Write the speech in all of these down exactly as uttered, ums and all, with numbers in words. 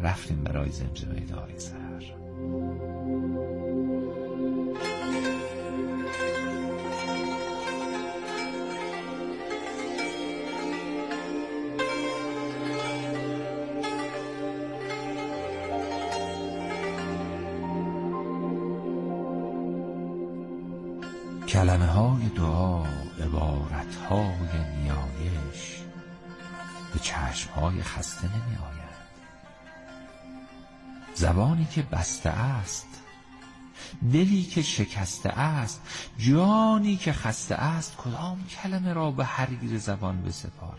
رفتیم برای زمزمه دعای سحر. کلمه های دعا، عبارت های نیایش به چشم های خسته نمی آید. زبانی که بسته است، دلی که شکسته است، جانی که خسته است، کدام کلمه را به حریر زبان بسپارد؟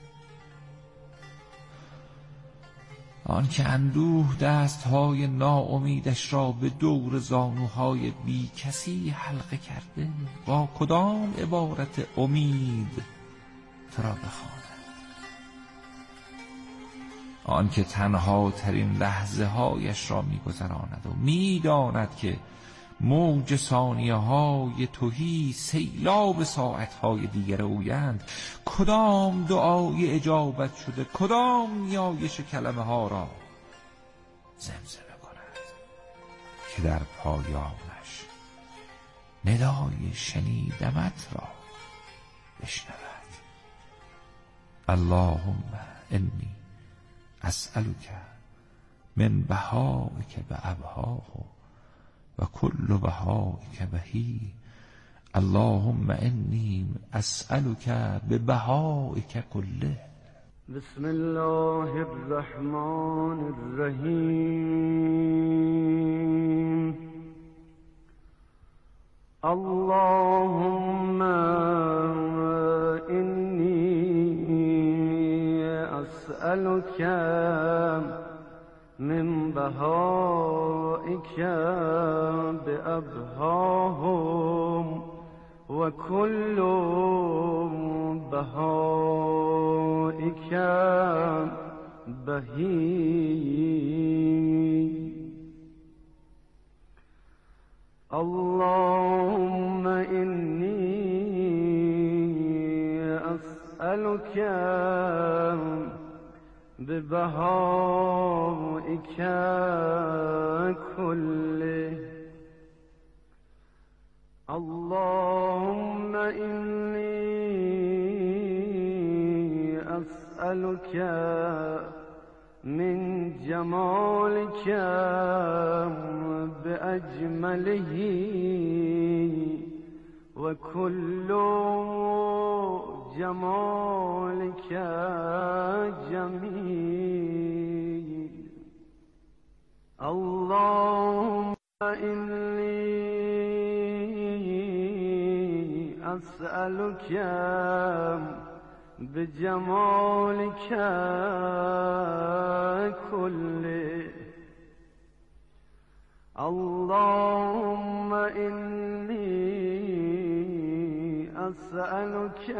آن که اندوه دستهای ناامیدش را به دور زانوهای بی کسی حلقه کرده، با کدام عبارت امید تو را بخواند؟ آن که تنها ترین لحظه هایش را می‌گذراند و می‌داند که موج ثانیه های تهی سیلاب ساعت های دیگر اویند، کدام دعای اجابت شده، کدام نیایش کلمه ها را زمزمه کند که در پایانش ندای شنیدمت را بشنود؟ اللهم انی اسألک من بهائک بأبهاه و کل بهائک بهی. اللهم انی اسألک ببهائک کله. بسم الله الرحمن الرحیم. اللهم انی اسألک من بهائک بأبهاهم و کل بهائک بهی. اللهم انی اسألک ببهائک کله. اللهم انی اسألک من جمالک بأجمله و کل جمالک جمیل. اللهم انی اسألک بجمالک کله. اللهم انی اسألک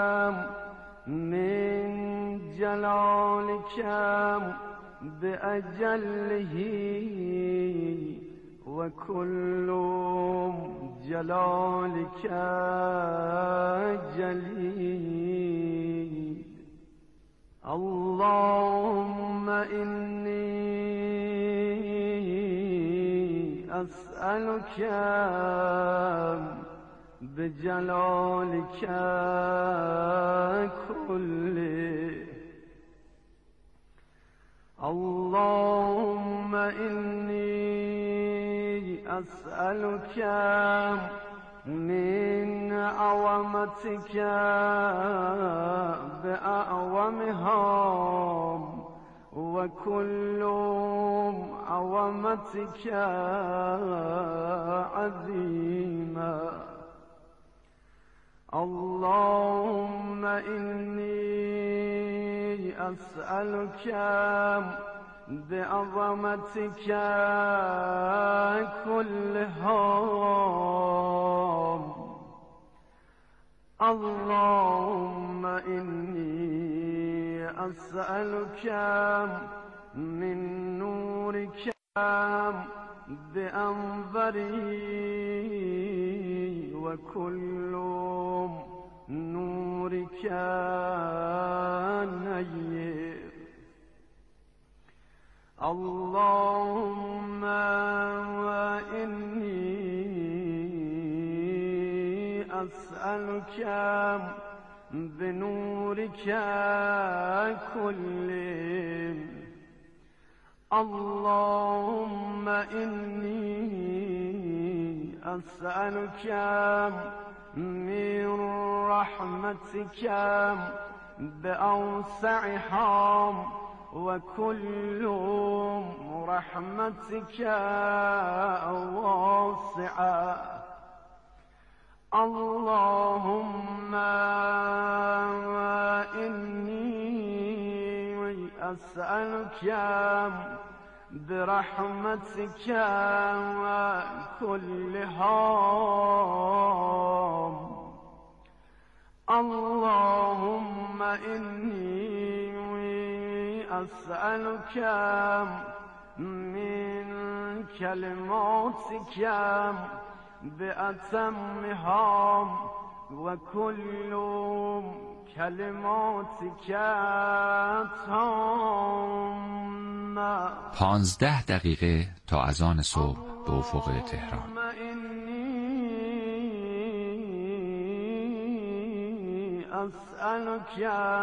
من جلالک بأجله و کل جلالک جلیل. اللهم انی اسألک بجلالک کله. اللهم انی اسألک من عظمتک بأعظمها و کل عظمتک عظیما. اللهم انی اسألک بعظمتك كلها. اللهم إني أسألك من نورك بأنظري وكل نورك نير. اللهم إني أسألك بنورك كله. اللهم إني أسألك من رحمتك بأوسعها وكل رحمتك واسعة. اللهم إني أسألك برحمتك كلها. اللهم إني أسألك من كلماتك بأتمها وكل كلماتك تامة. پانزده دقیقه تا اذان صبح به افق تهران. أسألك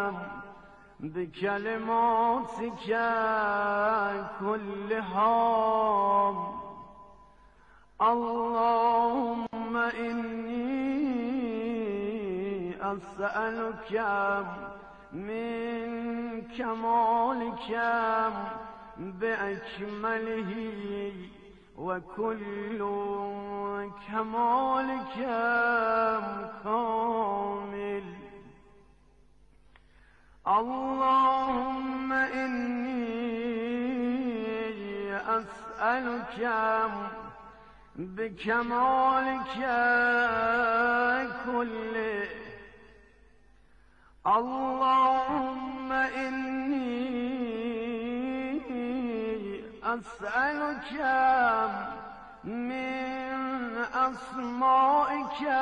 بكلماتك كلها. اللهم إني أسألك من كمالك بأكمله وكل كمالك كامل. اللهم إني أسألك بكمالك كله. اللهم إني أسألك من أسمائك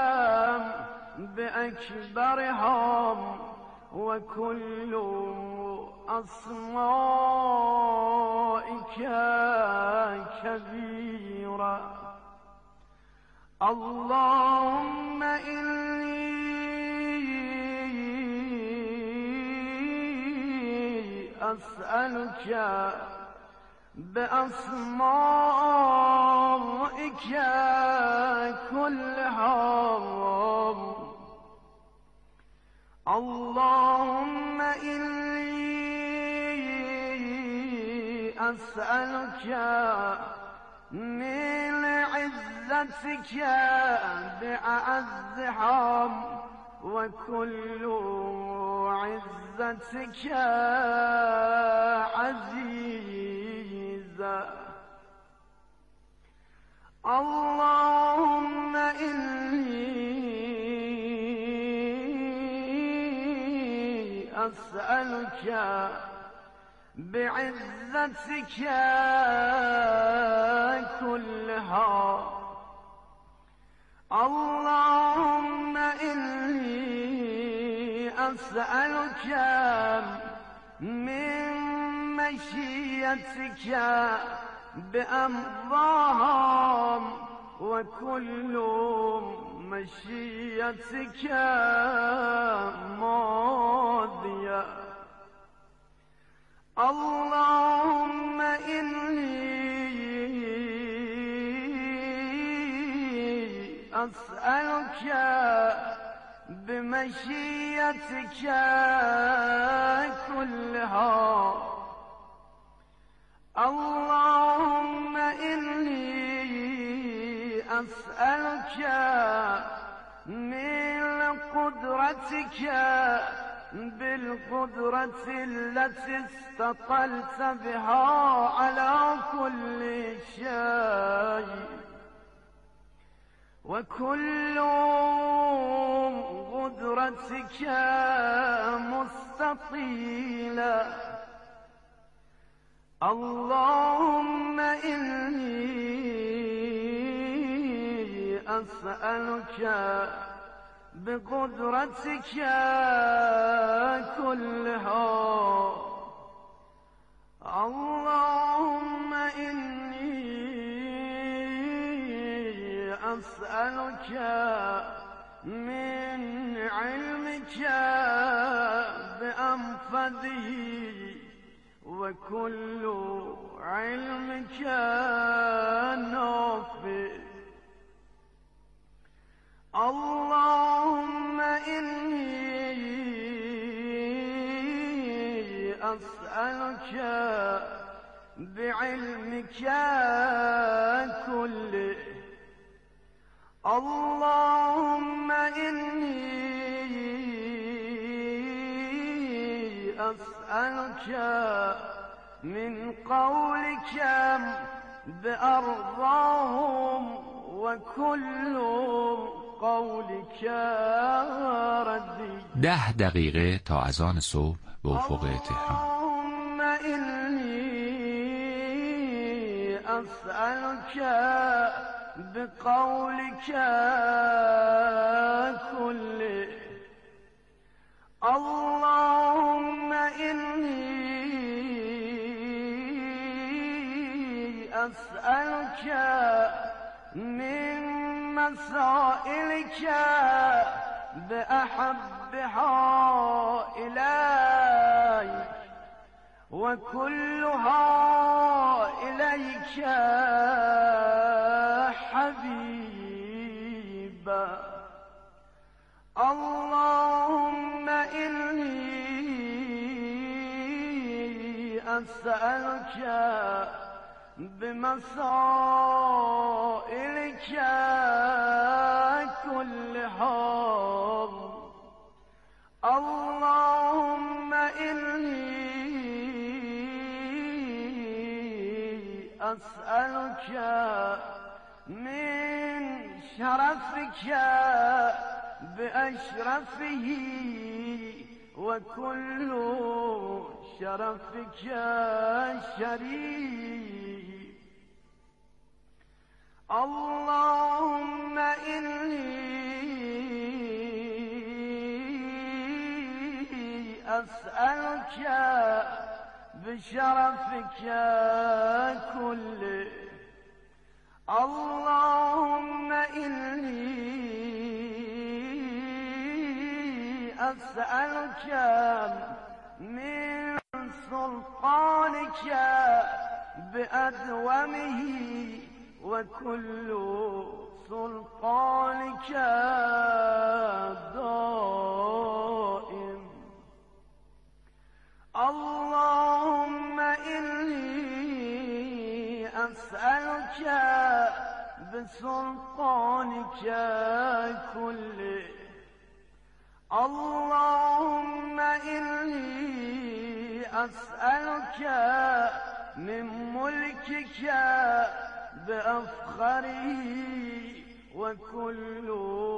بأكبرها وكل أسمائك كبيرة. اللهم إني أسألك بأسمائك كلها. اللهم إني أسألك من عزتك بأعزها وكل عزتك عزيزة. اللهم إني أسألك بعزتك كلها. اللهم إني أسألك من مشيتك بأمضاها وكل مشيتك ماضية. اللهم إني أسألك بمشيتك كلها. اللهم إني أسألك من قدرتك بالقدرة التي استطلت بها على كل شيء وكل قدرتك مستطيلة. اللهم إني أسألك بقدرتك كلها. اللهم أسألك من علمك بأنفذه وكل علمك نافع. اللهم إني أسألك بعلمك كله. اللهم إني أسألك من قولك بأرضاهم وكل قولك ردي. ده دقیقه تا اذان صبح به افق تهران. اللهم إني أسألك بقولك كله. اللهم إني أسألك من مسائلك بأحبها إليك وكلها إليك حبيبا. اللهم إني أسألك بمسائلك كلها. اللهم إني أسألك من شرفك بأشرفه وكل شرفك شريف. اللهم إني أسألك بشرفك كله. اللهم إني أسألك من سلطانك بأدومه وكل سلطانك دائم. اللهم إني أسألك بسلطانك كله. اللهم إني أسألك من ملكك بأفخره وكل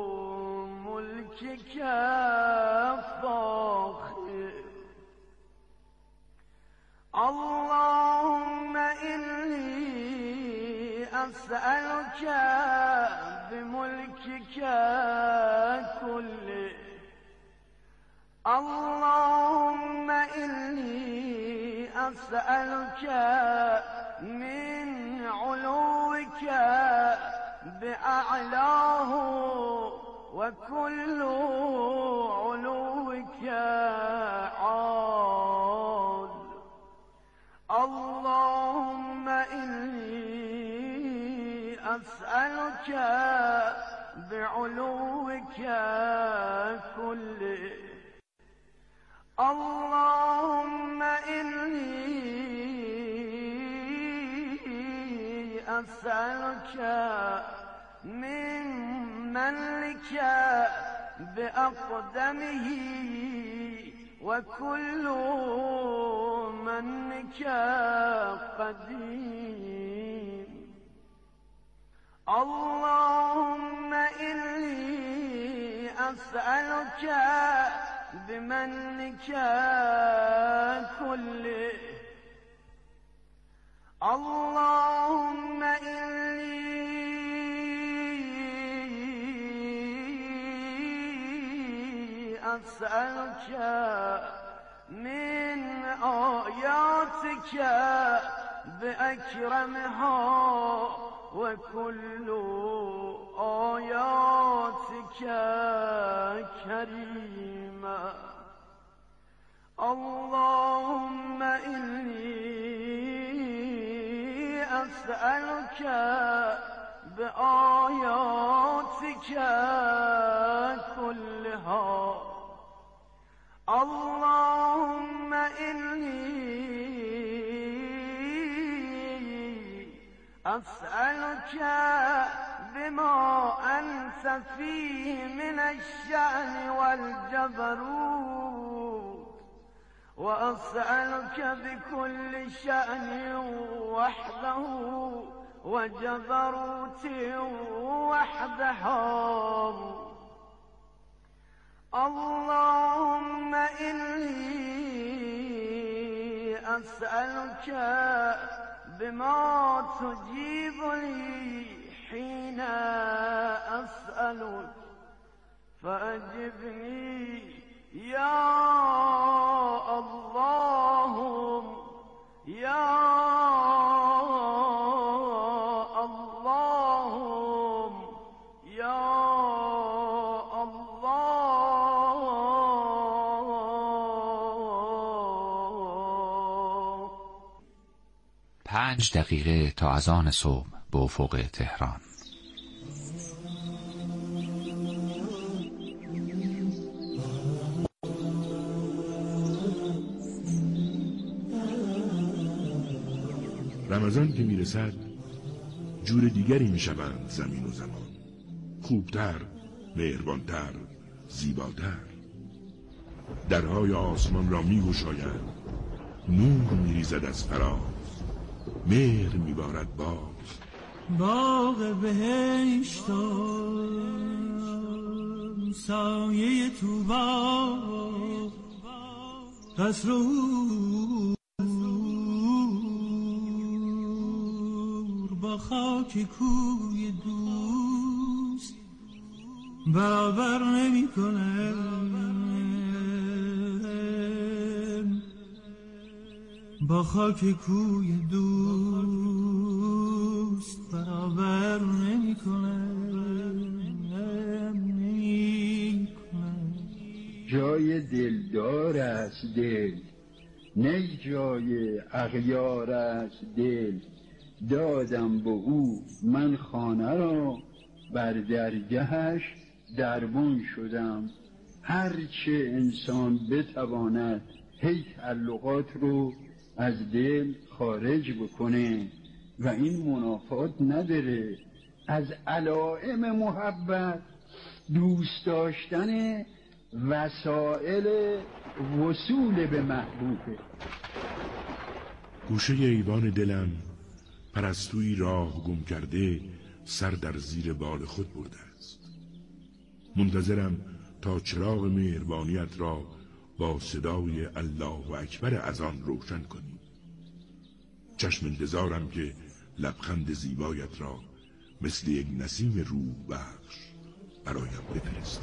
ملكك فاخر. اللهم إني أسألك بملكك كله. اللهم إني أسألك من علوك بأعلاه وكل علوك عال. اللهم إني أسألك بعلوك كله. اللهم إني أسألك من منك بأقدمه وكل منك قديم. اللهم إني أسألك بمنك كله. اللهم إني أسألك من آياتك بأكرمها وكل آياتك كريمة اللهم إني أسألك بآياتك كلها اللهم إني أسألك بما أنت فيه من الشأن والجبروت وأسألك بكل شأن وحده وجبروت وحده اللهم إني أسألك بما تجيب لي حين أسألك فأجبني يا اللهم يا اللهم يا الله. پنج دقیقه تا اذان صبح به افق تهران. رمضان که میرسد جور دیگری میشوند زمین و زمان، خوبتر، مهربانتر، زیباتر. درهای آسمان را میگشایند، نور میریزد از فراز، مهر میبارد باز. باغ بهشت سایه طوبا قصر با خاک کوی دوست برابر نمی کنه. با خاک کوی دوست برابر نمی کنه. جای دلدار است دل، نه جای اغیار است دل. دادم به او من خانه را، بر درگهش دربان شدم. هرچه انسان بتواند هی تعلقات رو از دل خارج بکنه و این منافات نداره. از علائم محبت دوست داشتن وسائل وصول به محبوبه. گوشه ایوان دلم پرستویی راه گم کرده سر در زیر بال خود برده است. منتظرم تا چراغ مهربانیت را با صدای الله اکبر از آن روشن کنی. چشم انتظارم که لبخند زیبایت را مثل یک نسیم روح بخش برایم بفرستی.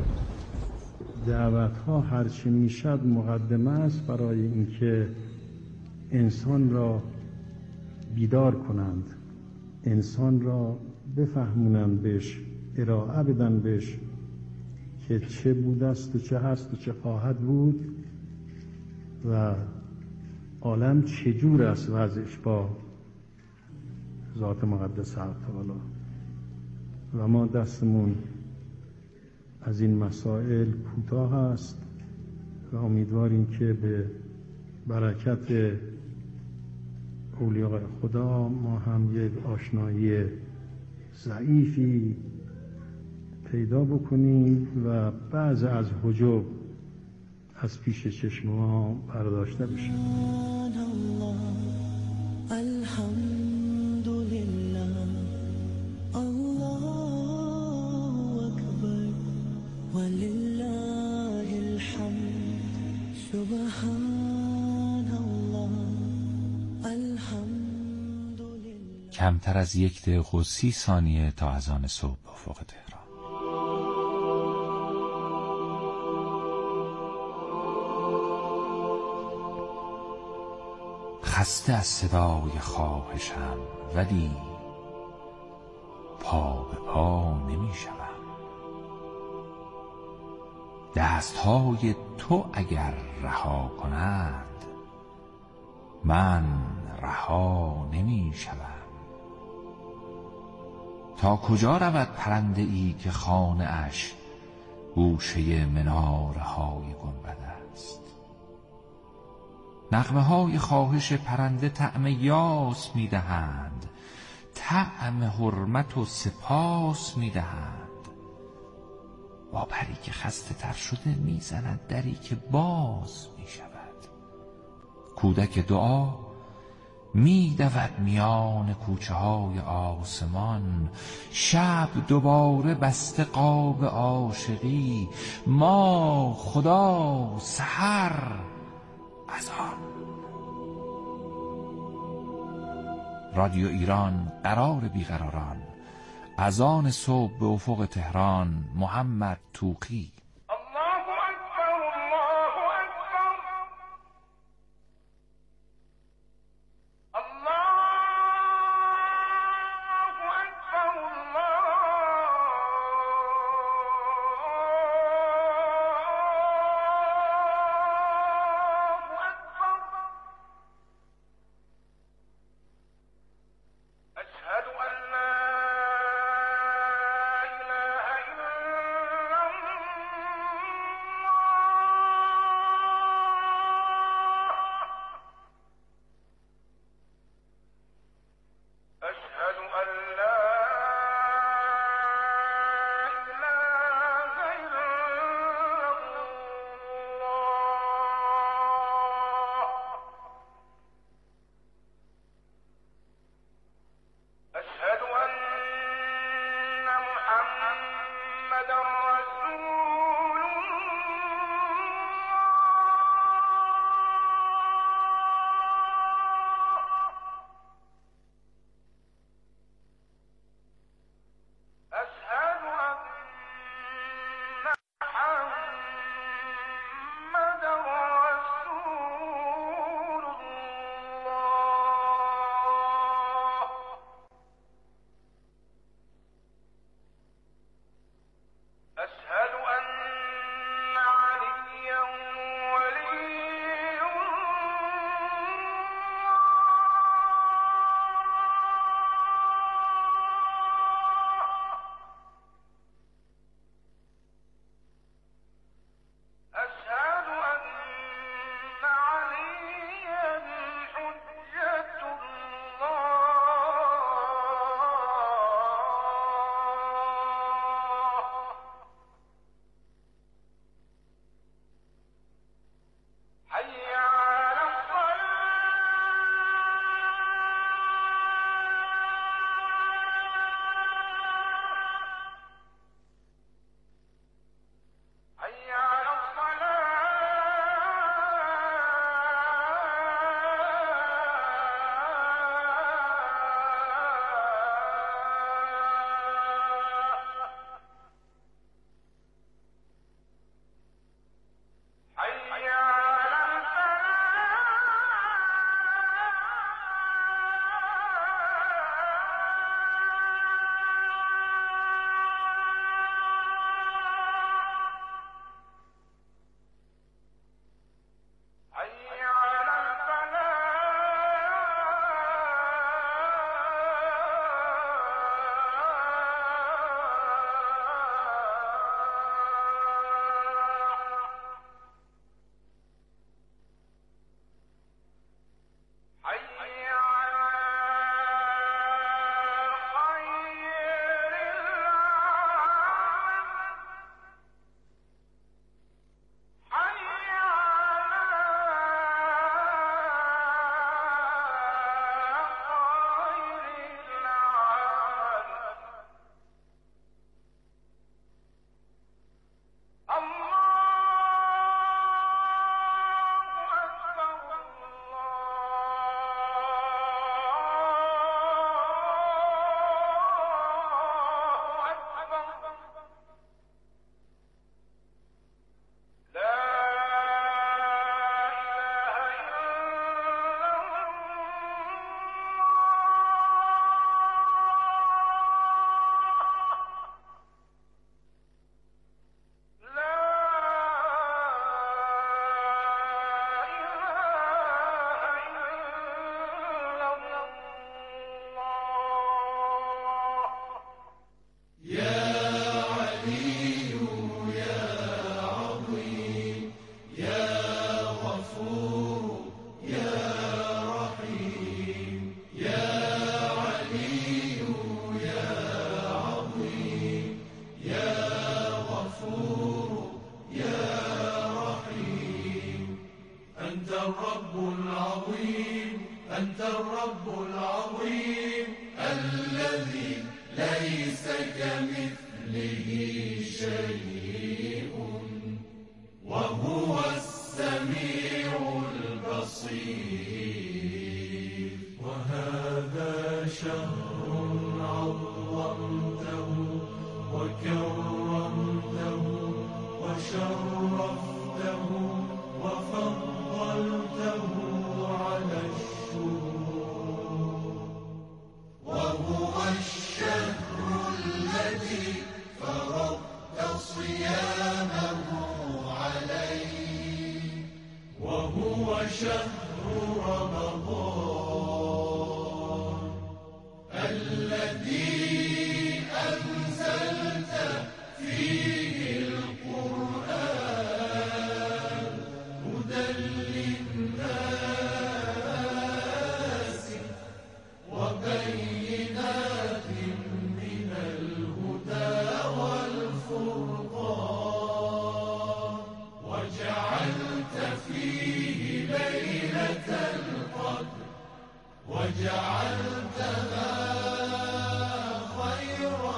دعوت ها هرچی میشد مقدمه است برای اینکه انسان را بیدار کنند، انسان را بفهمونند، بهش ارائه بدن بهش که چه بوده است و چه هست و چه خواهد بود و عالم چجور است وضعش با ذات مقدس حق تعالی. و ما دستمون از این مسائل کوتاه است و امیدواریم که به برکت اولیاء خدا ما هم یک آشنایی ضعیفی پیدا بکنیم و بعض از حجب از پیش چشم ما برداشته بشه. الحمدلله الله اکبر ولله الحمد سبحان الله الحمدلله. کمتر از یک دقیقه و سی ثانیه تا اذان صبح به افق تهران. خسته از صدای خواهشم ولی پا به پا نمی شوم. دستهای تو اگر رها کنند من رها نمی شوم. تا کجا رود پرنده ای که خانه اش گوشه مناره های گنبد است؟ نغمه های خواهش پرنده طعم یاس می دهند، طعم حرمت و سپاس می دهند. با پری که خسته تر شده می زند دری که باز می شود. کودک دعا می دود میان کوچه های آسمان. شب دوباره بسته قاب عاشقی، ما خدا سحر از آن. رادیو ایران، قرار بیقراران. اذان صبح به افق تهران. محمد توقی. الله العظيم الذي ليس كمثله شيء وهو السميع البصير. وهذا شهر عظمته وكرمته وشرفته وفضلته على الشهور، وهو الشهر الذي فرضت صيامه عليه، وهو شهر رمضان الذي أنزلت فيه القرآن هدى للناس وبينات من الهدى والفرقان، وجعلت فيه ليلة القدر وجعلتها خيرا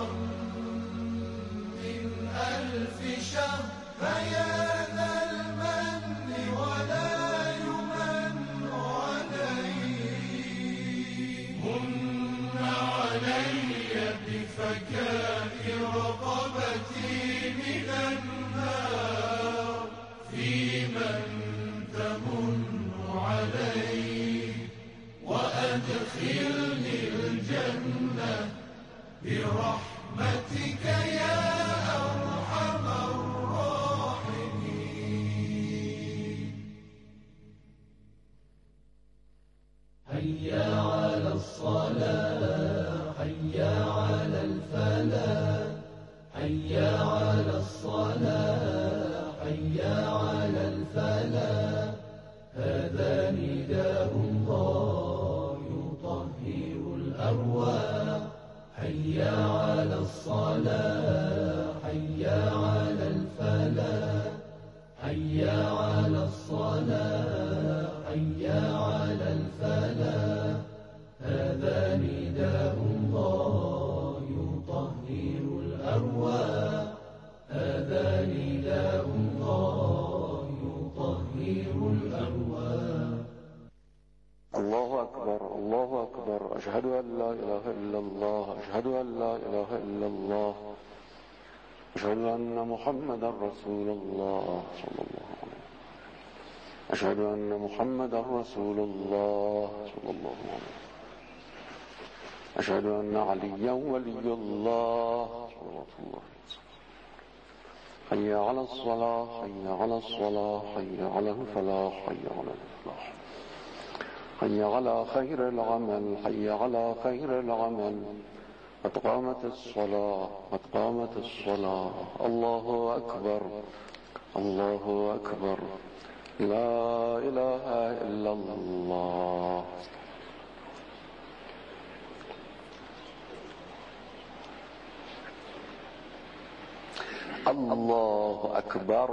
من ألف شهر. فيا ذا المن ولا يمن عليه، من علي بفكاء رقبتي من النار، في من تمن عليه وأدخلني الجنة برحمتك يا أرحم الراحمين. هيا على الصلاة، هيا على الفلاح، هيا على الصلاة، هيا على الفلاح. هذا نداء الله يطهر الأرواح. هيا على الصلاة، هيا على الفلاح، هيا على الصلاة، هيا على الفلاح. هذا نداء الله يطهر الأرواح. هذا نداء الله يطهر الأرواح. الله أكبر، الله أكبر، أشهد أن لا إله إلا الله، أشهد أن لا إله إلا الله، أشهد أن محمدا رسول الله صلى الله عليه وسلم، أشهد أن محمدا رسول الله صلى الله عليه وسلم، أشهد أن عليا ولي الله صلى الله عليه وسلم. حي على الصلاة، حي على الصلاة، حي على الفلاح، حي على الفلاح، حي على خير العمل، حي على خير العمل. قد قامت الصلاة، قد قامت الصلاة. الله أكبر، الله أكبر، لا إله إلا الله. الله أكبر.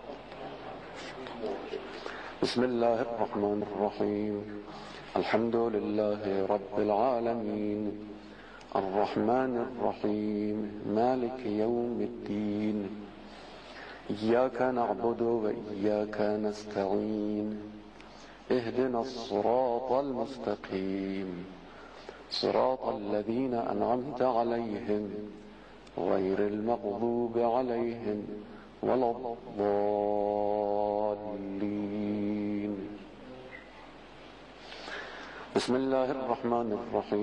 بسم الله الرحمن الرحيم. الحمد لله رب العالمين، الرحمن الرحيم، مالك يوم الدين. إياك نعبد وإياك نستعين، اهدنا الصراط المستقيم، صراط الذين أنعمت عليهم غير المغضوب عليهم ولا الضالين. بسم الله الرحمن الرحيم.